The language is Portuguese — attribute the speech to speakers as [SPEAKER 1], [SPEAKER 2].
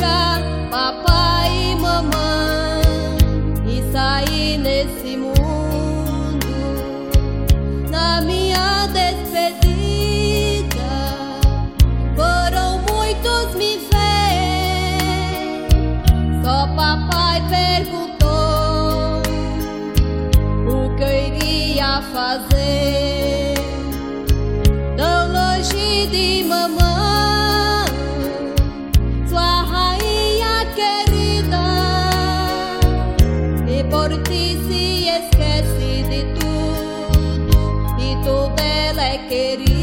[SPEAKER 1] deixar papai e mamãe e sair nesse mundo. Na minha despedida foram muitos me ver. Só papai perguntou o que eu iria fazer. Tão longe de mamãe, sua rainha querida, e por ti se esquece de tudo, e tudo ela é querida.